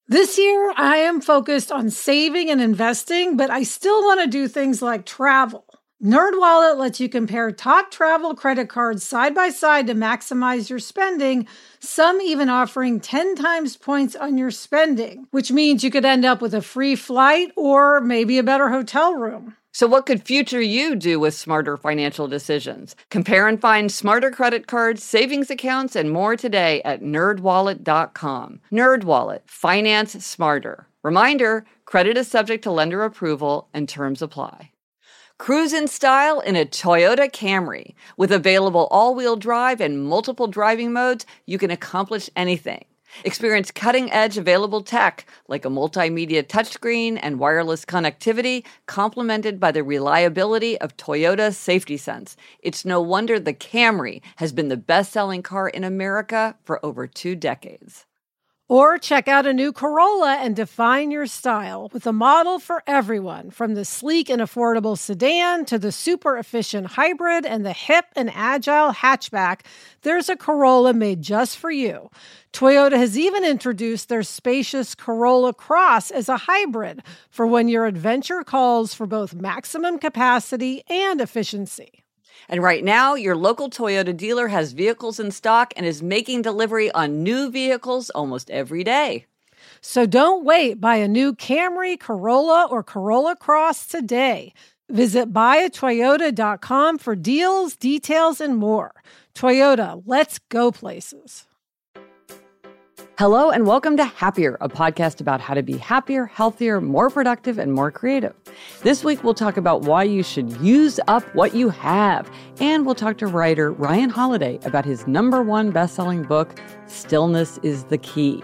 This year, I am focused on saving and investing, but I still want to do things like travel. NerdWallet lets you compare top travel credit cards side by side to maximize your spending, some even offering 10 times points on your spending, which means you could end up with a free flight or maybe a better hotel room. So what could future you do with smarter financial decisions? Compare and find smarter credit cards, savings accounts, and more today at nerdwallet.com. NerdWallet, finance smarter. Reminder, credit is subject to lender approval and terms apply. Cruise in style in a Toyota Camry. With available all-wheel drive and multiple driving modes, you can accomplish anything. Experience cutting-edge available tech like a multimedia touchscreen and wireless connectivity, complemented by the reliability of Toyota Safety Sense. It's no wonder the Camry has been the best-selling car in America for over 2 decades. Or check out a new Corolla and define your style with a model for everyone, from the sleek and affordable sedan to the super efficient hybrid and the hip and agile hatchback. There's a Corolla made just for you. Toyota has even introduced their spacious Corolla Cross as a hybrid for when your adventure calls for both maximum capacity and efficiency. And right now, your local Toyota dealer has vehicles in stock and is making delivery on new vehicles almost every day. So don't wait. Buy a new Camry, Corolla, or Corolla Cross today. Visit buyatoyota.com for deals, details, and more. Toyota, let's go places. Hello and welcome to Happier, a podcast about how to be happier, healthier, more productive, and more creative. This week, we'll talk about why you should use up what you have. And we'll talk to writer Ryan Holiday about his #1 best-selling book, Stillness is the Key.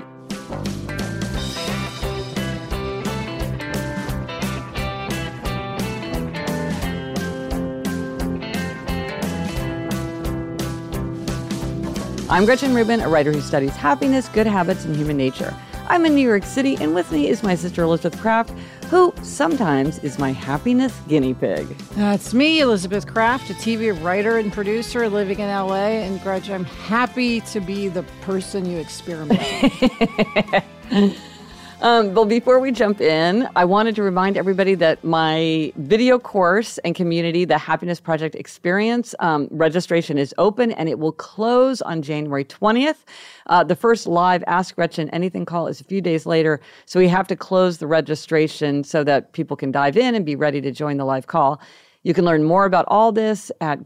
I'm Gretchen Rubin, a writer who studies happiness, good habits, and human nature. I'm in New York City, and with me is my sister Elizabeth Kraft, who sometimes is my happiness guinea pig. That's me, Elizabeth Kraft, a TV writer and producer living in LA. And Gretchen, I'm happy to be the person you experiment with. But before we jump in, I wanted to remind everybody that my video course and community, the Happiness Project Experience, registration is open and it will close on January 20th. The first live Ask Gretchen Anything call is a few days later, so we have to close the registration so that people can dive in and be ready to join the live call. You can learn more about all this at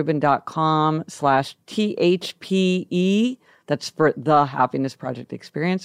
GretchenRubin.com/THPE. That's for the Happiness Project Experience,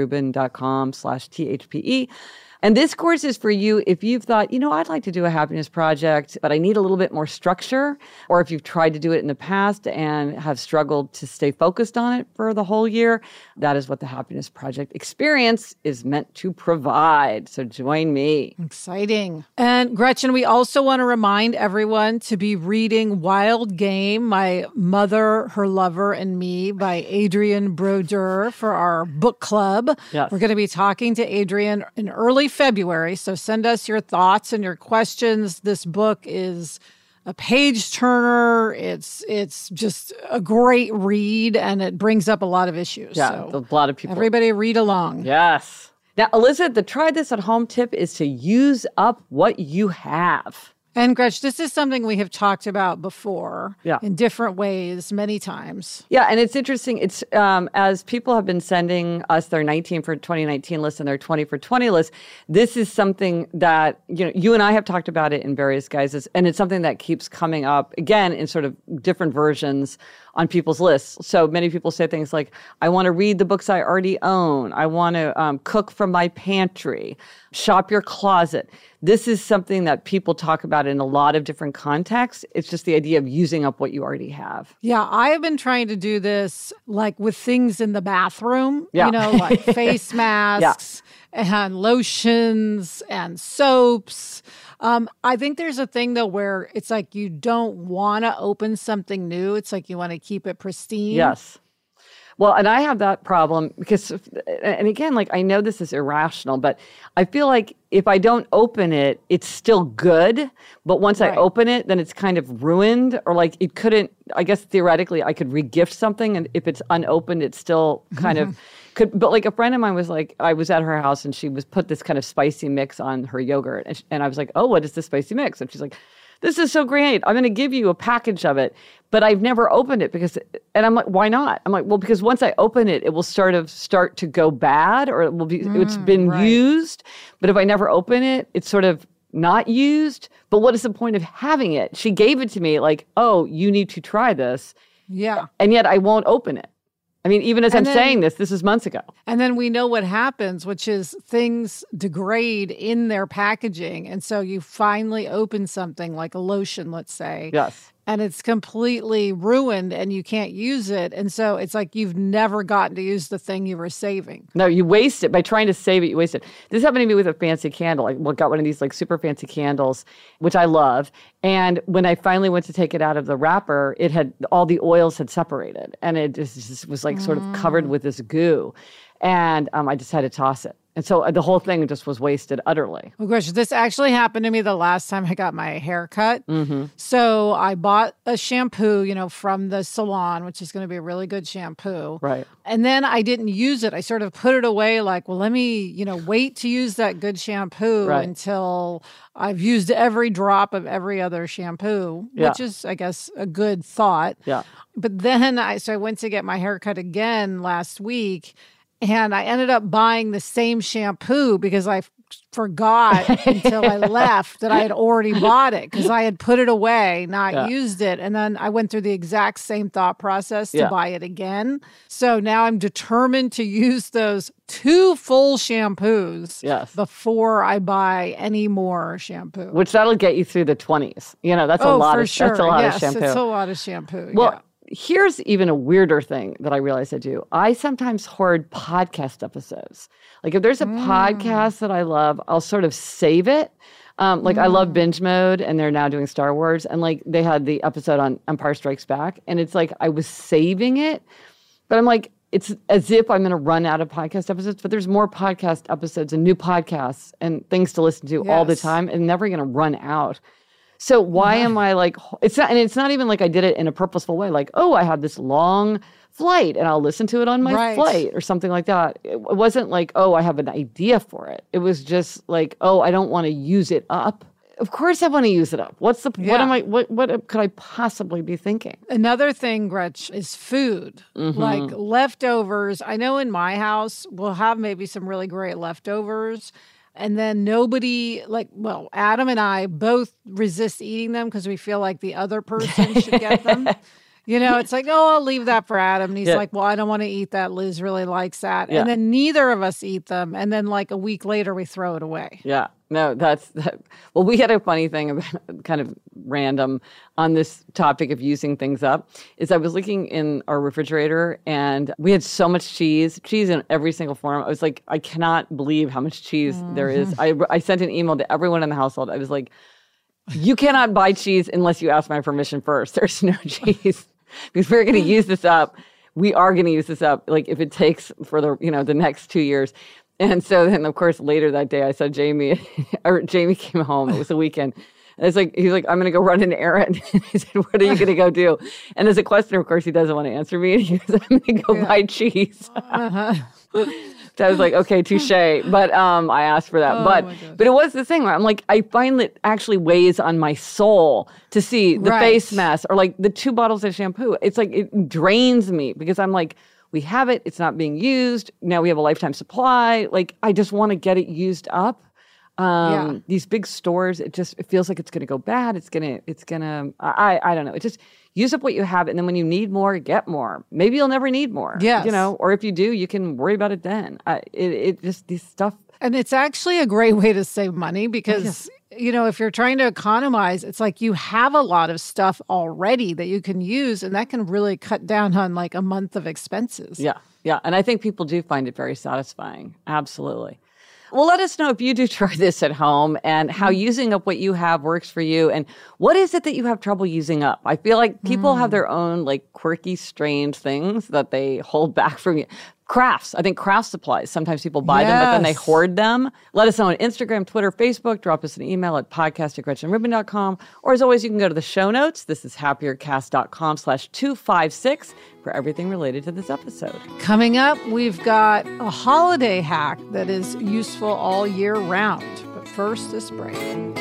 GretchenRubin.com/THPE. And this course is for you if you've thought, I'd like to do a happiness project, but I need a little bit more structure. Or if you've tried to do it in the past and have struggled to stay focused on it for the whole year, that is what the Happiness Project Experience is meant to provide. So join me. Exciting. And Gretchen, we also want to remind everyone to be reading Wild Game, My Mother, Her Lover, and Me by Adrienne Brodeur for our book club. Yes. We're going to be talking to Adrienne in early February, so send us your thoughts and your questions. This book is a page turner. It's just a great read, and it brings up a lot of issues. Yeah, so a lot of people. Everybody read along. Yes. Now, Elizabeth, the try this at home tip is to use up what you have. And Gretch, this is something we have talked about before in different ways many times. Yeah, and it's interesting. It's as people have been sending us their 19 for 2019 list and their 20 for 20 list, this is something that, you and I have talked about it in various guises, and it's something that keeps coming up, again, in sort of different versions on people's lists. So many people say things like, I want to read the books I already own. I want to cook from my pantry, shop your closet. This is something that people talk about in a lot of different contexts. It's just the idea of using up what you already have. Yeah, I have been trying to do this like with things in the bathroom, like face masks and lotions and soaps. I think there's a thing, though, where it's like you don't want to open something new. It's like you want to keep it pristine. Yes. Well, and I have that problem because, and again, like I know this is irrational, but I feel like if I don't open it, it's still good. But once I open it, then it's kind of ruined, or like it couldn't, I guess theoretically I could regift something. And if it's unopened, it's still kind of, But like a friend of mine was like, I was at her house and she was put this kind of spicy mix on her yogurt. And I was like, oh, what is this spicy mix? And she's like, this is so great. I'm going to give you a package of it. But I've never opened it and I'm like, why not? I'm like, well, because once I open it, it will start to go bad, or it will be, it's been used. But if I never open it, it's sort of not used. But what is the point of having it? She gave it to me like, oh, you need to try this. Yeah. And yet I won't open it. I mean, even as I'm saying this is months ago. And then we know what happens, which is things degrade in their packaging. And so you finally open something like a lotion, let's say. Yes. And it's completely ruined and you can't use it. And so it's like you've never gotten to use the thing you were saving. No, you waste it. By trying to save it, you waste it. This happened to me with a fancy candle. I got one of these like super fancy candles, which I love. And when I finally went to take it out of the wrapper, all the oils had separated. And it just was like sort of covered with this goo. And I just had to toss it. And so the whole thing just was wasted utterly. Oh, gosh, this actually happened to me the last time I got my hair cut. So I bought a shampoo, from the salon, which is going to be a really good shampoo. Right. And then I didn't use it. I sort of put it away like, well, let me, wait to use that good shampoo until I've used every drop of every other shampoo, which is, I guess, a good thought. Yeah. But then I went to get my hair cut again last week. And I ended up buying the same shampoo because I forgot until I left that I had already bought it because I had put it away, not used it. And then I went through the exact same thought process to buy it again. So now I'm determined to use those 2 full shampoos before I buy any more shampoo. Which that'll get you through the 20s. That's a lot of sure. That's a lot of yes, shampoo. It's a lot of shampoo. Well, here's even a weirder thing that I realized I do. I sometimes hoard podcast episodes. Like if there's a podcast that I love, I'll sort of save it. I love Binge Mode, and they're now doing Star Wars. And like they had the episode on Empire Strikes Back, and it's like I was saving it, but I'm like, it's as if I'm going to run out of podcast episodes, but there's more podcast episodes and new podcasts and things to listen to all the time, and never going to run out. So why am I like, it's not even like I did it in a purposeful way. Like, oh, I have this long flight and I'll listen to it on my flight or something like that. It wasn't like, oh, I have an idea for it. It was just like, oh, I don't want to use it up. Of course I want to use it up. What could I possibly be thinking? Another thing, Gretch, is food. Like leftovers. I know in my house, we'll have maybe some really great leftovers. And then Adam and I both resist eating them because we feel like the other person should get them. It's like, oh, I'll leave that for Adam. And he's like, well, I don't want to eat that. Liz really likes that. Yeah. And then neither of us eat them. And then like a week later, we throw it away. Yeah. No, well, we had a funny thing about kind of random on this topic of using things up is I was looking in our refrigerator and we had so much cheese in every single form. I was like, I cannot believe how much cheese there is. I sent an email to everyone in the household. I was like, you cannot buy cheese unless you ask my permission first. There's no cheese because we're going to use this up. We are going to use this up. Like if it takes for the next 2 years. And so then, of course, later that day, I saw Jamie came home. It was a weekend. And he's like, I'm going to go run an errand. He said, what are you going to go do? And as a questioner, of course, he doesn't want to answer me. And he goes, I'm going to go buy cheese. So I was like, okay, touche. But I asked for that. But it was the thing where I'm like, I find that actually weighs on my soul to see the face mask or like the 2 bottles of shampoo. It's like it drains me because I'm like, we have it. It's not being used. Now we have a lifetime supply. Like, I just want to get it used up. These big stores, it feels like it's going to go bad. It's going to, I don't know. It just use up what you have. And then when you need more, get more. Maybe you'll never need more. Yes. Or if you do, you can worry about it then. It just, these stuff. And it's actually a great way to save money because, if you're trying to economize, it's like you have a lot of stuff already that you can use, and that can really cut down on like a month of expenses. Yeah. Yeah. And I think people do find it very satisfying. Absolutely. Well, let us know if you do try this at home and how using up what you have works for you. And what is it that you have trouble using up? I feel like people have their own like quirky, strange things that they hold back from you. Crafts. I think craft supplies. Sometimes people buy them, but then they hoard them. Let us know on Instagram, Twitter, Facebook. Drop us an email at podcast@GretchenRubin.com. Or as always, you can go to the show notes. This is happiercast.com/256 for everything related to this episode. Coming up, we've got a holiday hack that is useful all year round. But first, this break.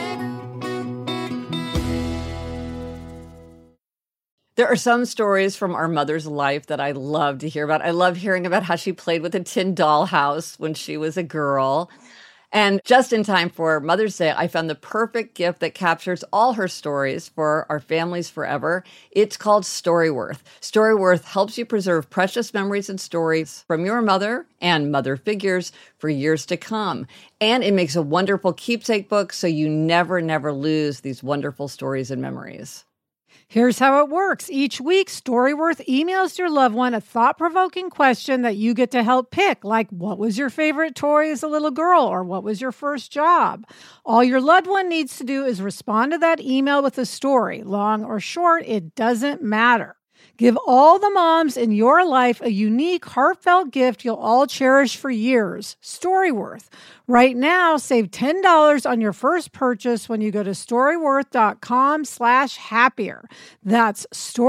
There are some stories from our mother's life that I love to hear about. I love hearing about how she played with a tin dollhouse when she was a girl. And just in time for Mother's Day, I found the perfect gift that captures all her stories for our families forever. It's called Storyworth. Storyworth helps you preserve precious memories and stories from your mother and mother figures for years to come. And it makes a wonderful keepsake book so you never lose these wonderful stories and memories. Here's how it works. Each week, Storyworth emails your loved one a thought-provoking question that you get to help pick, like what was your favorite toy as a little girl, or what was your first job? All your loved one needs to do is respond to that email with a story. Long or short, it doesn't matter. Give all the moms in your life a unique, heartfelt gift you'll all cherish for years. Storyworth. Right now, save $10 on your first purchase when you go to storyworth.com/happier. That's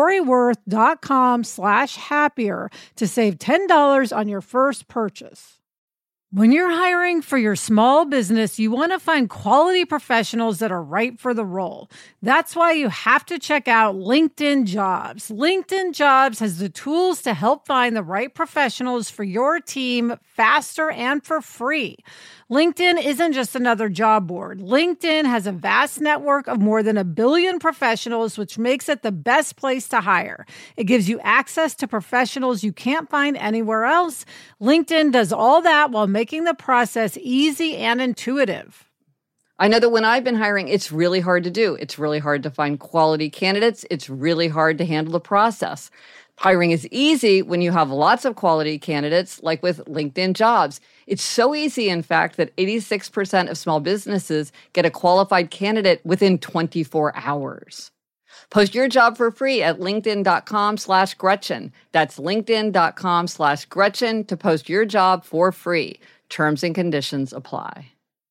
storyworth.com/happier to save $10 on your first purchase. When you're hiring for your small business, you want to find quality professionals that are right for the role. That's why you have to check out LinkedIn Jobs. LinkedIn Jobs has the tools to help find the right professionals for your team faster and for free. LinkedIn isn't just another job board. LinkedIn has a vast network of more than 1 billion professionals, which makes it the best place to hire. It gives you access to professionals you can't find anywhere else. LinkedIn does all that while making the process easy and intuitive. I know that when I've been hiring, it's really hard to do. It's really hard to find quality candidates. It's really hard to handle the process. Hiring is easy when you have lots of quality candidates, like with LinkedIn Jobs. It's so easy, in fact, that 86% of small businesses get a qualified candidate within 24 hours. Post your job for free at linkedin.com/Gretchen. That's linkedin.com/Gretchen to post your job for free. Terms and conditions apply.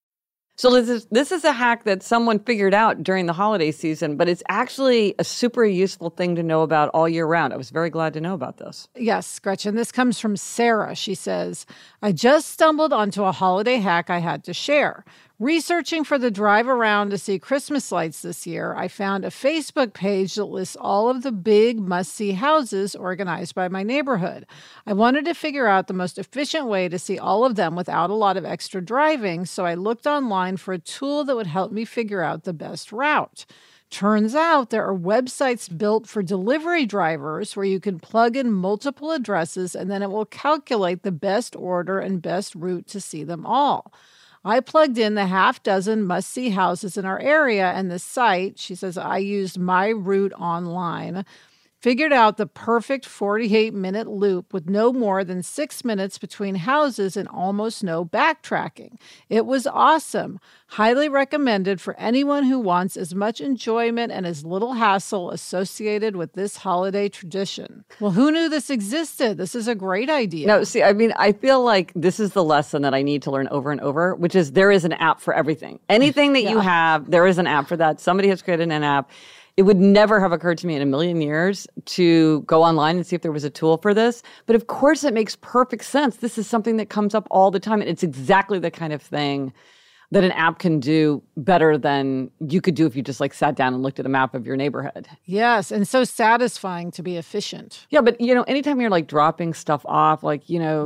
So this is a hack that someone figured out during the holiday season, but it's actually a super useful thing to know about all year round. I was very glad to know about this. Yes, Gretchen, this comes from Sarah. She says, I just stumbled onto a holiday hack I had to share. Researching for the drive around to see Christmas lights this year, I found a Facebook page that lists all of the big must-see houses organized by my neighborhood. I wanted to figure out the most efficient way to see all of them without a lot of extra driving, so I looked online for a tool that would help me figure out the best route. Turns out there are websites built for delivery drivers where you can plug in multiple addresses and then it will calculate the best order and best route to see them all. I plugged in the half dozen must-see houses in our area, and the site, she says, I used My Route Online, figured out the perfect 48-minute loop with no more than 6 minutes between houses and almost no backtracking. It was awesome. Highly recommended for anyone who wants as much enjoyment and as little hassle associated with this holiday tradition. Well, who knew this existed? This is a great idea. No, see, I mean, I feel like this is the lesson that I need to learn over and over, which is there is an app for everything. Anything that you have, there is an app for that. Somebody has created an app. It would never have occurred to me in a million years to go online and see if there was a tool for this. But of course, it makes perfect sense. This is something that comes up all the time. And it's exactly the kind of thing that an app can do better than you could do if you just like sat down and looked at a map of your neighborhood. Yes, and so satisfying to be efficient. Yeah, but anytime you're like dropping stuff off, like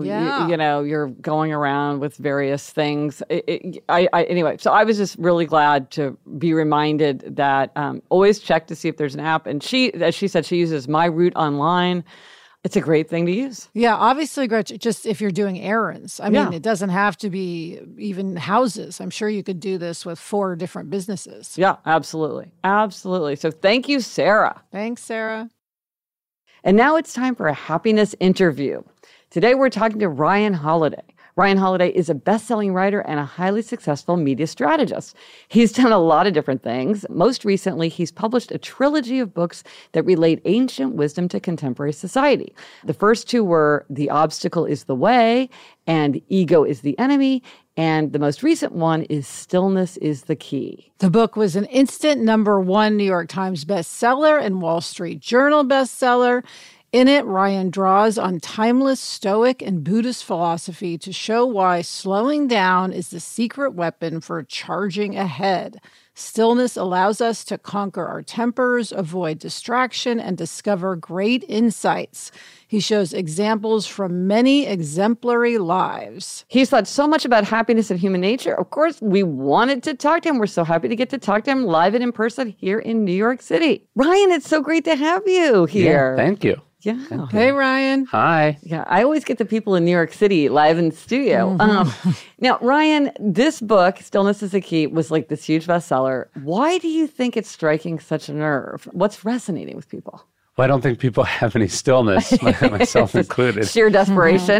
you're going around with various things. Anyway, so I was just really glad to be reminded that always check to see if there's an app. And as she said, she uses My Route Online. It's a great thing to use. Yeah, obviously, Gretchen, just if you're doing errands. I mean, it doesn't have to be even houses. I'm sure you could do this with 4 different businesses. Yeah, absolutely. Absolutely. So thank you, Sarah. Thanks, Sarah. And now it's time for a happiness interview. Today, we're talking to Ryan Holiday. Ryan Holiday is a best-selling writer and a highly successful media strategist. He's done a lot of different things. Most recently, he's published a trilogy of books that relate ancient wisdom to contemporary society. The first two were The Obstacle is the Way and Ego is the Enemy. And the most recent one is Stillness is the Key. The book was an instant #1 New York Times bestseller and Wall Street Journal bestseller. In it, Ryan draws on timeless Stoic and Buddhist philosophy to show why slowing down is the secret weapon for charging ahead. Stillness allows us to conquer our tempers, avoid distraction, and discover great insights. He shows examples from many exemplary lives. He's thought so much about happiness and human nature. Of course, we wanted to talk to him. We're so happy to get to talk to him live and in person here in New York City. Ryan, it's so great to have you here. Yeah, thank you. Yeah. Hey, Ryan. Hi. Yeah, I always get the people in New York City live in studio. Now, Ryan, this book, Stillness is the Key, was like this huge bestseller. Why do you think it's striking such a nerve? What's resonating with people? Well, I don't think people have any stillness, myself included. Sheer desperation.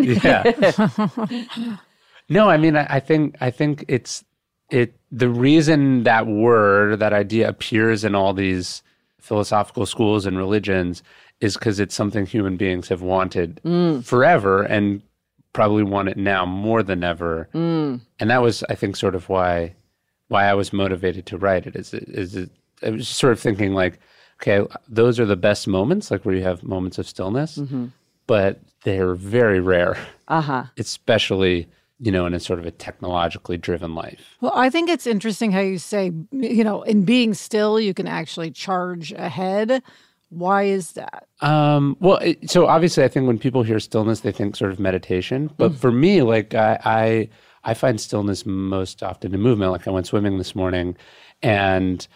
Yeah. No, I mean, I think the reason that word, that idea appears in all these philosophical schools and religions is because it's something human beings have wanted forever and probably want it now more than ever. And that was, I think, sort of why I was motivated to write it. I was sort of thinking like, okay, those are the best moments, like where you have moments of stillness, but they're very rare, especially, in a sort of a technologically driven life. Well, I think it's interesting how you say, in being still, you can actually charge ahead. Why is that? So obviously, I think when people hear stillness, they think sort of meditation. But for me, like I find stillness most often in movement. Like I went swimming this morning, and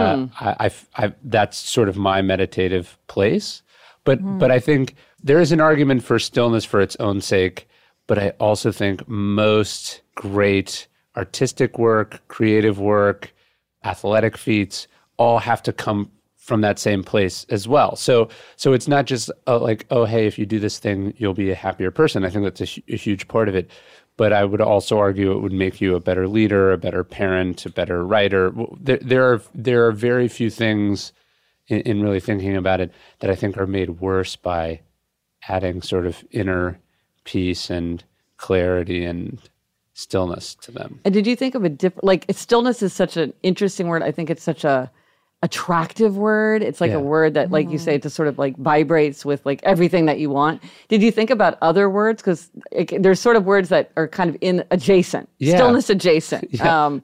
I that's sort of my meditative place. But I think there is an argument for stillness for its own sake. But I also think most great artistic work, creative work, athletic feats all have to come from that same place as well. So it's not just like, oh, hey, if you do this thing, you'll be a happier person. I think that's a huge part of it. But I would also argue it would make you a better leader, a better parent, a better writer. There are very few things in really thinking about it that I think are made worse by adding sort of inner peace and clarity and stillness to them. And did you think of a different, like stillness is such an interesting word. I think it's such a attractive word. It's like a word that, like you say, it just sort of like vibrates with like everything that you want. Did you think about other words? Because there's sort of words that are kind of in adjacent, stillness adjacent. Yeah.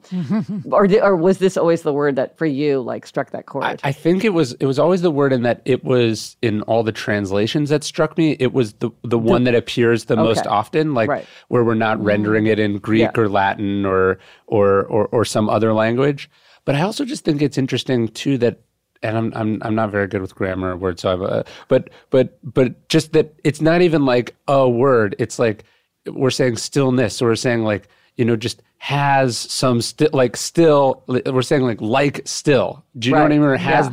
Or was this always the word that for you like struck that chord? I think it was always the word in that it was in all the translations that struck me. It was the one that appears the most often, like where we're not rendering it in Greek or Latin or some other language. But I also just think it's interesting too that, and I'm not very good with grammar of words, so but just that it's not even like a word. It's like we're saying stillness, or we're saying like just has some still. We're saying like still. Do you know what I mean? Or has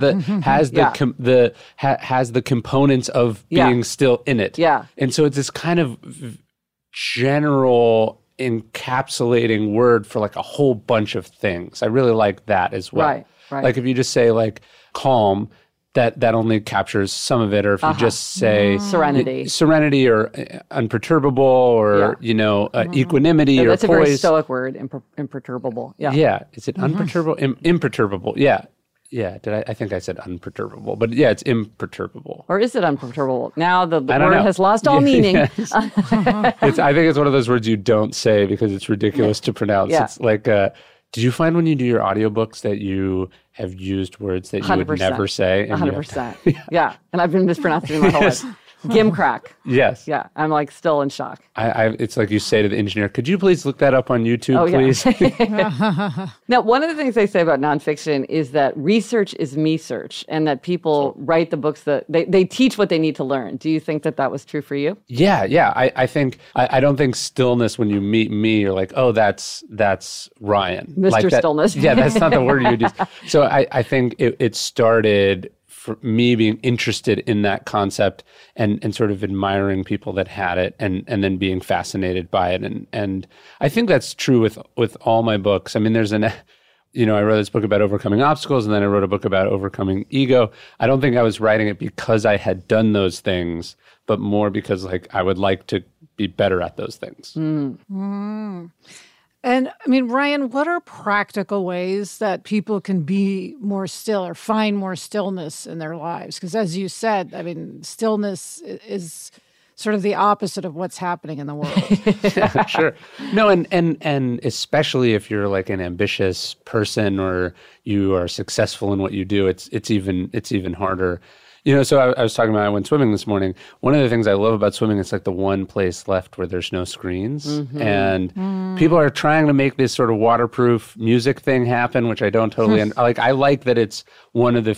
has the components of being still in it. Yeah. And so it's this kind of general encapsulating word for like a whole bunch of things. I really like that as well. Right. Like if you just say like calm, that only captures some of it. Or if you just say serenity or unperturbable or equanimity or that's poise. A very stoic word, imperturbable. Yeah. Yeah. Is it unperturbable? Imperturbable. Yeah. Yeah, I think I said unperturbable, but yeah, it's imperturbable. Or is it unperturbable? Now the word has lost all meaning. Yes. I think it's one of those words you don't say because it's ridiculous to pronounce. Yeah. It's like, did you find when you do your audiobooks that you have used words that you 100%. Would never say? 100%. Yeah, and I've been mispronouncing my whole life. Gimcrack. Yes. Yeah, I'm like still in shock. It's like you say to the engineer, could you please look that up on YouTube, please? Yeah. Now, one of the things they say about nonfiction is that research is me-search, and that people write the books that they teach what they need to learn. Do you think that was true for you? Yeah. I think, I don't think stillness when you meet me, you're like, oh, that's Ryan. Mr. Like Stillness. Yeah, that's not the word you use. So I think it started for me being interested in that concept and sort of admiring people that had it and then being fascinated by it. And I think that's true with all my books. I mean, I wrote this book about overcoming obstacles, and then I wrote a book about overcoming ego. I don't think I was writing it because I had done those things, but more because I would like to be better at those things. And I mean, Ryan, what are practical ways that people can be more still or find more stillness in their lives? Because as you said, I mean, stillness is sort of the opposite of what's happening in the world. Yeah, sure. No, and especially if you're like an ambitious person or you are successful in what you do, it's even harder. So I was talking about, I went swimming this morning. One of the things I love about swimming, it's like the one place left where there's no screens. And people are trying to make this sort of waterproof music thing happen, which I don't totally like. I like that it's one of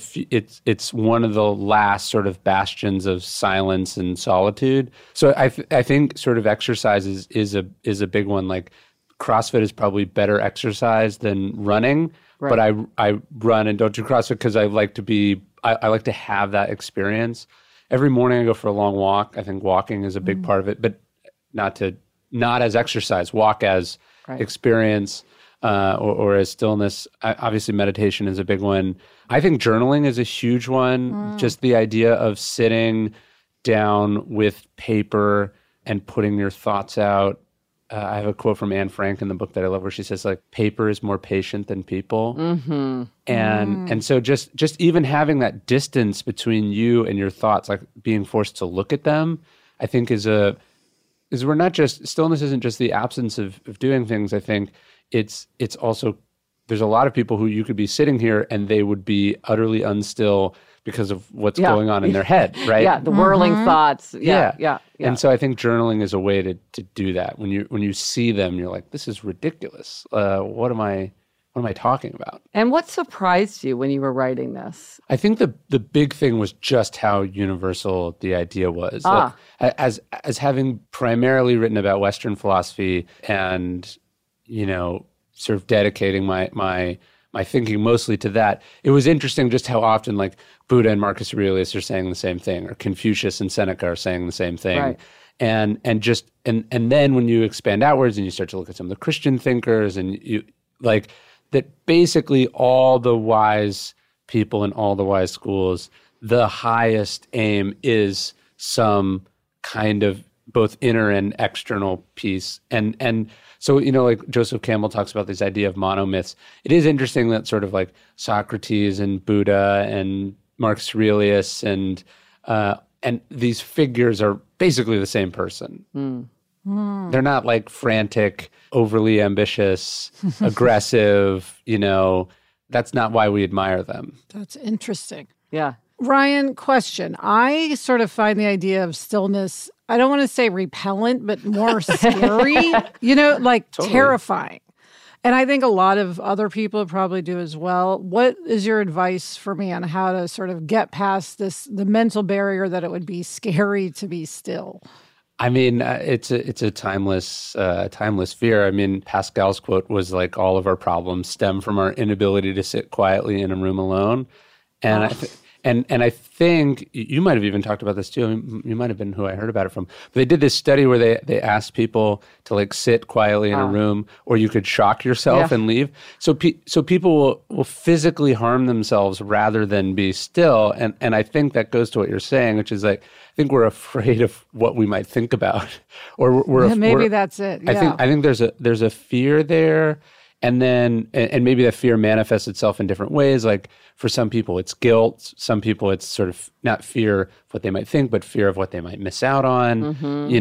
the last sort of bastions of silence and solitude. So I think sort of exercise is a big one. Like CrossFit is probably better exercise than running, right. But I run and don't do CrossFit because I like to have that experience. Every morning I go for a long walk. I think walking is a big part of it, but not as exercise, walk as experience or as stillness. Obviously meditation is a big one. I think journaling is a huge one. Just the idea of sitting down with paper and putting your thoughts out. I have a quote from Anne Frank in the book that I love where she says, like, paper is more patient than people. And so just even having that distance between you and your thoughts, like being forced to look at them, I think we're not just, stillness isn't just the absence of doing things. I think it's also, there's a lot of people who you could be sitting here and they would be utterly unstill because of what's going on in their head, right? Yeah, the whirling thoughts. Yeah. And so I think journaling is a way to do that. When you see them, you're like, this is ridiculous. What am I talking about? And what surprised you when you were writing this? I think the big thing was just how universal the idea was. Like, as having primarily written about Western philosophy and, sort of dedicating my thinking mostly to that, it was interesting just how often like Buddha and Marcus Aurelius are saying the same thing, or Confucius and Seneca are saying the same thing. Right. And then when you expand outwards and you start to look at some of the Christian thinkers, and you like that basically all the wise people in all the wise schools, the highest aim is some kind of both inner and external peace. And so, like Joseph Campbell talks about this idea of monomyths. It is interesting that sort of like Socrates and Buddha and Marcus Aurelius and these figures are basically the same person. They're not like frantic, overly ambitious, aggressive, that's not why we admire them. That's interesting. Yeah. Ryan, question. I sort of find the idea of stillness, I don't want to say repellent, but more scary, like totally. Terrifying. And I think a lot of other people probably do as well. What is your advice for me on how to sort of get past the mental barrier that it would be scary to be still? I mean, it's a timeless fear. I mean, Pascal's quote was like, all of our problems stem from our inability to sit quietly in a room alone. And I think you might have even talked about this too. I mean, you might have been who I heard about it from. But they did this study where they asked people to like sit quietly in a room, or you could shock yourself and leave. So people will physically harm themselves rather than be still. And I think that goes to what you're saying, which is like, I think we're afraid of what we might think about, or maybe that's it. Yeah. I think there's a fear there. And then, and maybe that fear manifests itself in different ways. Like for some people, it's guilt. Some people, it's sort of not fear of what they might think, but fear of what they might miss out on.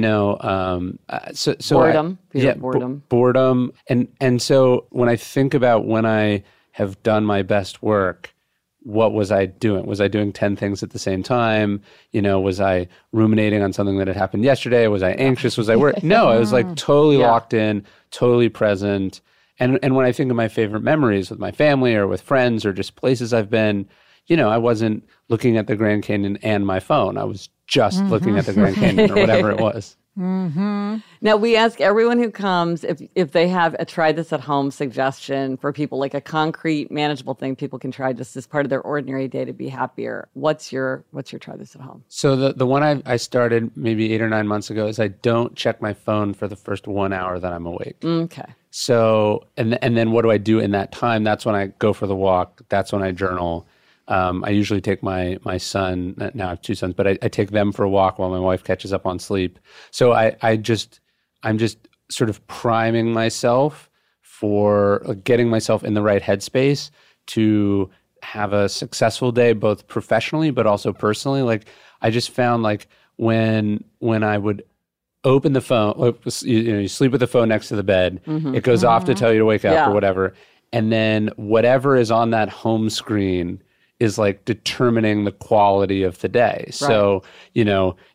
So boredom. Boredom. And so when I think about when I have done my best work, what was I doing? Was I doing 10 things at the same time? Was I ruminating on something that had happened yesterday? Was I anxious? Was I worried? No, I was like totally locked in, totally present. And when I think of my favorite memories with my family or with friends or just places I've been, I wasn't looking at the Grand Canyon and my phone. I was just looking at the Grand Canyon or whatever it was. Mm-hmm. Now, we ask everyone who comes if they have a try this at home suggestion for people, like a concrete, manageable thing people can try just as part of their ordinary day to be happier. What's your try this at home? So the one I started maybe 8 or 9 months ago is I don't check my phone for the first 1 hour that I'm awake. Okay. So, and then what do I do in that time? That's when I go for the walk. That's when I journal. I usually take my son, now I have 2 sons, but I take them for a walk while my wife catches up on sleep. So I'm just sort of priming myself for getting myself in the right headspace to have a successful day, both professionally, but also personally. Like I just found like when I would open the phone, you sleep with the phone next to the bed, it goes off to tell you to wake up or whatever. And then whatever is on that home screen is like determining the quality of the day. Right. So, you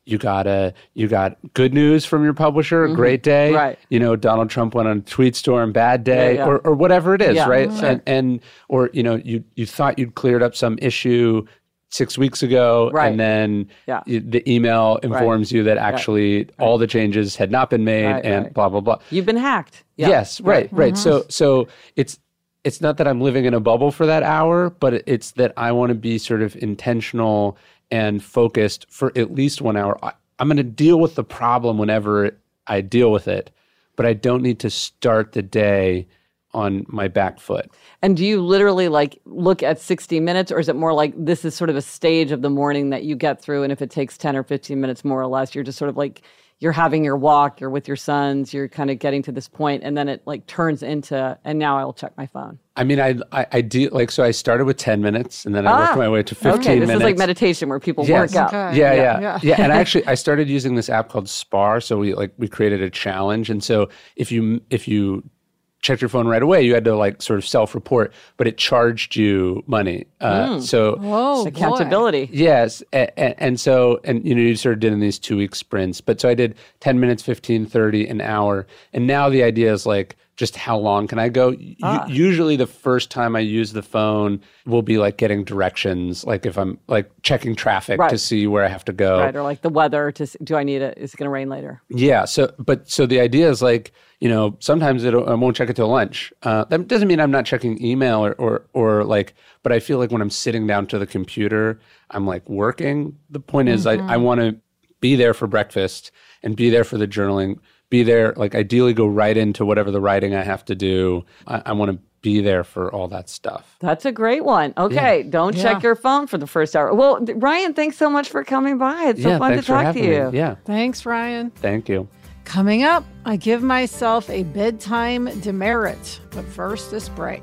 got good news from your publisher, great day. Right. Donald Trump went on a tweet storm, bad day, or whatever it is, right? Sure. Or you thought you'd cleared up some issue 6 weeks ago, and then the email informs you that actually all the changes had not been made, and blah, blah, blah. You've been hacked. Yeah. Yes, right. So it's not that I'm living in a bubble for that hour, but it's that I want to be sort of intentional and focused for at least 1 hour. I'm going to deal with the problem whenever I deal with it, but I don't need to start the day on my back foot. And do you literally look at 60 minutes, or is it more like this is sort of a stage of the morning that you get through, and if it takes 10 or 15 minutes more or less, you're just sort of like, you're having your walk, you're with your sons, you're kind of getting to this point, and then it turns into, and now I'll check my phone. I mean, I do, so I started with 10 minutes, and then I worked my way to 15 minutes. This is like meditation where people work out. Okay. Yeah. And I started using this app called Spar, so we created a challenge, and so if you checked your phone right away, you had to sort of self-report, but it charged you money. So accountability. Boy. Yes. And you sort of did in these 2-week sprints. But so I did 10 minutes, 15, 30, an hour. And now the idea is just how long can I go? Usually the first time I use the phone will be getting directions, if I'm checking traffic to see where I have to go. Right, or the weather, is it going to rain later? Yeah, so the idea is sometimes I won't check it till lunch. That doesn't mean I'm not checking email but I feel like when I'm sitting down to the computer, I'm working. The point is I want to be there for breakfast and be there for the journaling, be there, ideally go right into whatever the writing I have to do. I want to be there for all that stuff. That's a great one. Okay, don't check your phone for the first hour. Well, Ryan, thanks so much for coming by. It's so fun to talk to you. Yeah. Thanks, Ryan. Thank you. Coming up, I give myself a bedtime demerit. But first, this break.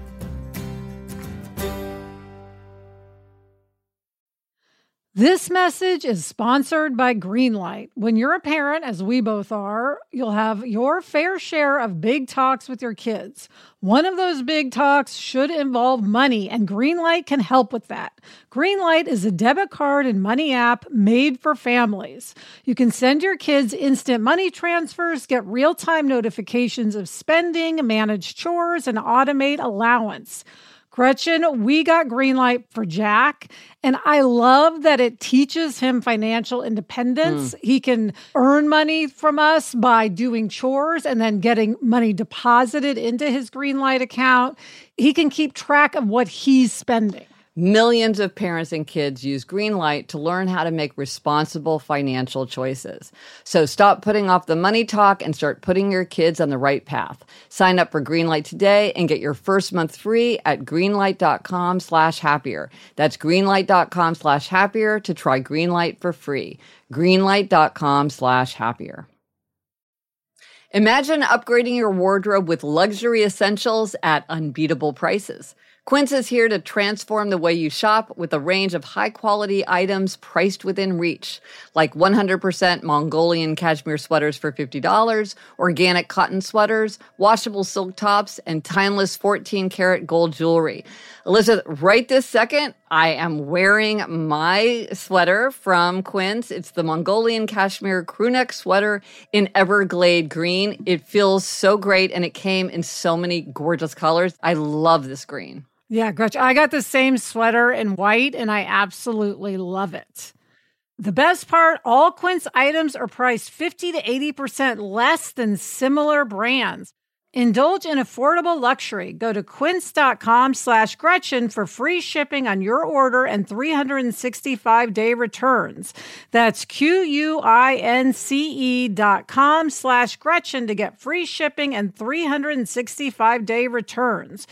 This message is sponsored by Greenlight. When you're a parent, as we both are, you'll have your fair share of big talks with your kids. One of those big talks should involve money, and Greenlight can help with that. Greenlight is a debit card and money app made for families. You can send your kids instant money transfers, get real-time notifications of spending, manage chores, and automate allowance. Gretchen, we got Greenlight for Jack, and I love that it teaches him financial independence. He can earn money from us by doing chores and then getting money deposited into his Greenlight account. He can keep track of what he's spending. Millions of parents and kids use Greenlight to learn how to make responsible financial choices. So stop putting off the money talk and start putting your kids on the right path. Sign up for Greenlight today and get your first month free at greenlight.com/happier. That's greenlight.com/happier to try Greenlight for free. Greenlight.com/happier. Imagine upgrading your wardrobe with luxury essentials at unbeatable prices. Quince is here to transform the way you shop with a range of high-quality items priced within reach, like 100% Mongolian cashmere sweaters for $50, organic cotton sweaters, washable silk tops, and timeless 14-karat gold jewelry. Elizabeth, right this second, I am wearing my sweater from Quince. It's the Mongolian cashmere crewneck sweater in Everglade green. It feels so great, and it came in so many gorgeous colors. I love this green. Yeah, Gretchen, I got the same sweater in white, and I absolutely love it. The best part, all Quince items are priced 50 to 80% less than similar brands. Indulge in affordable luxury. Go to quince.com/Gretchen for free shipping on your order and 365-day returns. That's QUINCE.com/Gretchen to get free shipping and 365-day returns.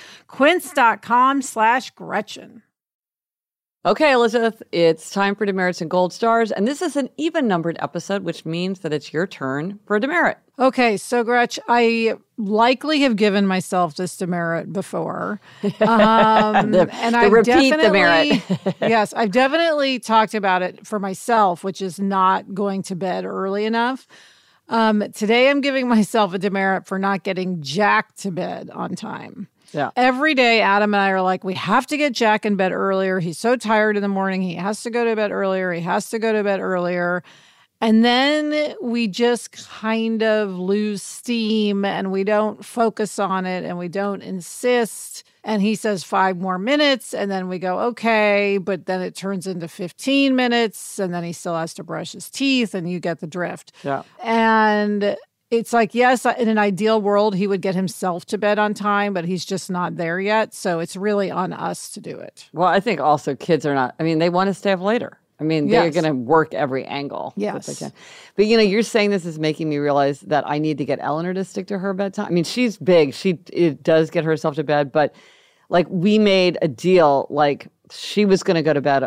Quince.com/Gretchen. Okay, Elizabeth, it's time for demerits and gold stars, and this is an even-numbered episode, which means that it's your turn for a demerit. Okay, so Gretch, I likely have given myself this demerit before. And I repeat demerit. Yes, I've definitely talked about it for myself, which is not going to bed early enough. Today I'm giving myself a demerit for not getting Jack to bed on time. Yeah. Every day, Adam and I are like, we have to get Jack in bed earlier. He's so tired in the morning. He has to go to bed earlier. He has to go to bed earlier. And then we just kind of lose steam and we don't focus on it and we don't insist. And he says 5 more minutes and then we go, okay, but then it turns into 15 minutes and then he still has to brush his teeth and you get the drift. Yeah. And it's like, yes, in an ideal world, he would get himself to bed on time, but he's just not there yet. So it's really on us to do it. Well, I think also kids are not, they want to stay up later. They're going to work every angle. Yes. That they can. But, you're saying this is making me realize that I need to get Eleanor to stick to her bedtime. She's big. It does get herself to bed. But, we made a deal, she was going to go to bed,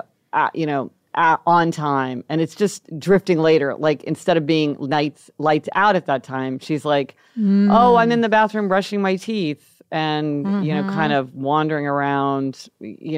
on time. And it's just drifting later. Instead of being lights out at that time, she's like, oh, I'm in the bathroom brushing my teeth. And, kind of wandering around,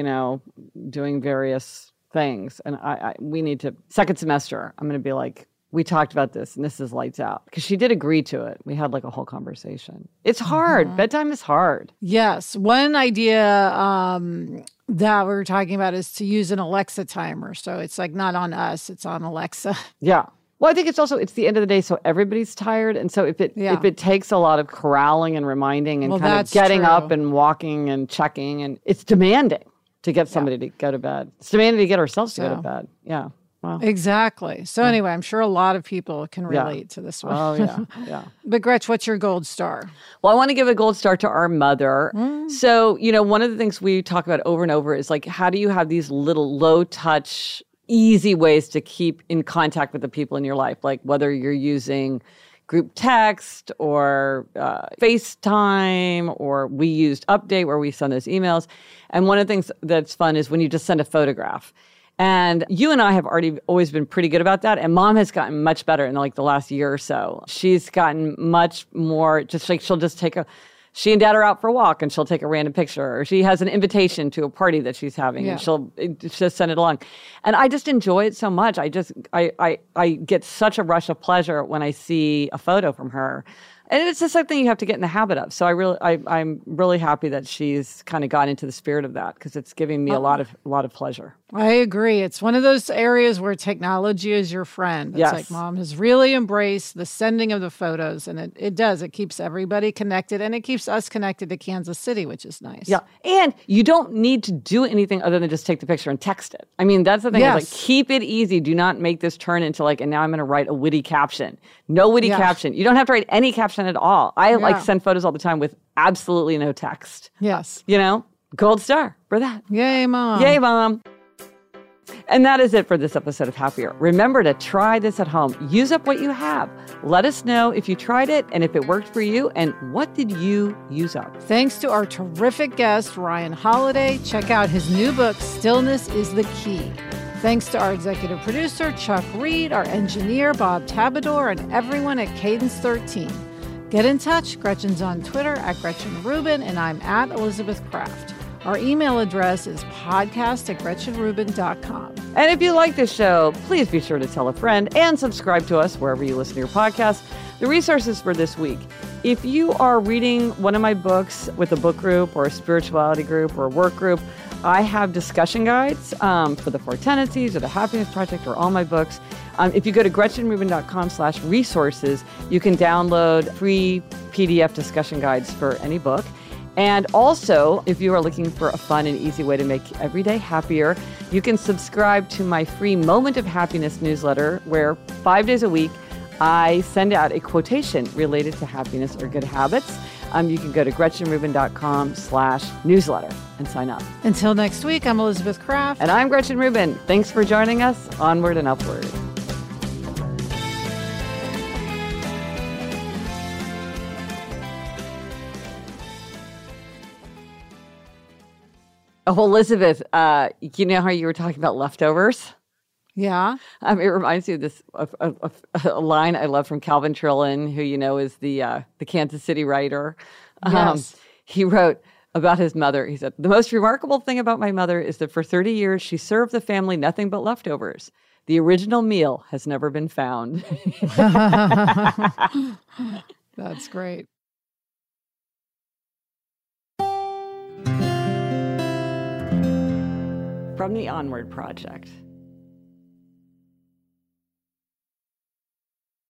doing various things. And we need to, second semester, I'm going to be like, we talked about this and this is lights out. Because she did agree to it. We had a whole conversation. It's hard. Bedtime is hard. Yes. One idea that we were talking about is to use an Alexa timer. So it's not on us, it's on Alexa. Yeah. Well, I think it's the end of the day, so everybody's tired. And so if it takes a lot of corralling and reminding and kind of getting up and walking and checking, and it's demanding to get somebody to go to bed. It's demanding to get ourselves to go to bed. Yeah. Wow. Exactly. So anyway, I'm sure a lot of people can relate to this one. Oh, yeah. Yeah. But Gretch, what's your gold star? Well, I want to give a gold star to our mother. So, one of the things we talk about over and over is how do you have these little low touch, easy ways to keep in contact with the people in your life? Whether you're using group text or FaceTime, or we used Update where we send those emails. And one of the things that's fun is when you just send a photograph. And you and I have always been pretty good about that. And Mom has gotten much better in the last year or so. She's gotten much more, she'll just she and Dad are out for a walk and she'll take a random picture. Or she has an invitation to a party that she's having and she'll just send it along. And I just enjoy it so much. I get such a rush of pleasure when I see a photo from her. And it's just something you have to get in the habit of. So I'm really happy that she's kind of got into the spirit of that because it's giving me a lot of pleasure. I agree. It's one of those areas where technology is your friend. It's Mom has really embraced the sending of the photos, and it does. It keeps everybody connected, and it keeps us connected to Kansas City, which is nice. Yeah, and you don't need to do anything other than just take the picture and text it. That's the thing. Yes. Keep it easy. Do not make this turn into and now I'm going to write a witty caption. No witty caption. You don't have to write any caption at all. I send photos all the time with absolutely no text. Yes. Gold star for that. Yay, Mom. Yay, Mom. And that is it for this episode of Happier. Remember to try this at home. Use up what you have. Let us know if you tried it and if it worked for you and what did you use up. Thanks to our terrific guest, Ryan Holiday. Check out his new book, Stillness is the Key. Thanks to our executive producer, Chuck Reed, our engineer, Bob Tabador, and everyone at Cadence 13. Get in touch. Gretchen's on Twitter at Gretchen Rubin, and I'm at Elizabeth Kraft. Our email address is podcast@GretchenRubin.com. And if you like this show, please be sure to tell a friend and subscribe to us wherever you listen to your podcasts. The resources for this week. If you are reading one of my books with a book group or a spirituality group or a work group, I have discussion guides for the 4 Tendencies or the Happiness Project or all my books. If you go to GretchenRubin.com/resources, you can download free PDF discussion guides for any book. And also, if you are looking for a fun and easy way to make every day happier, you can subscribe to my free Moment of Happiness newsletter, where 5 days a week, I send out a quotation related to happiness or good habits. You can go to GretchenRubin.com/newsletter and sign up. Until next week, I'm Elizabeth Kraft. And I'm Gretchen Rubin. Thanks for joining us. Onward and upward. Oh, Elizabeth, you know how you were talking about leftovers? Yeah. It reminds me of this a line I love from Calvin Trillin, who you know is the Kansas City writer. Yes. He wrote about his mother. He said, "The most remarkable thing about my mother is that for 30 years she served the family nothing but leftovers. The original meal has never been found." That's great. From the Onward Project.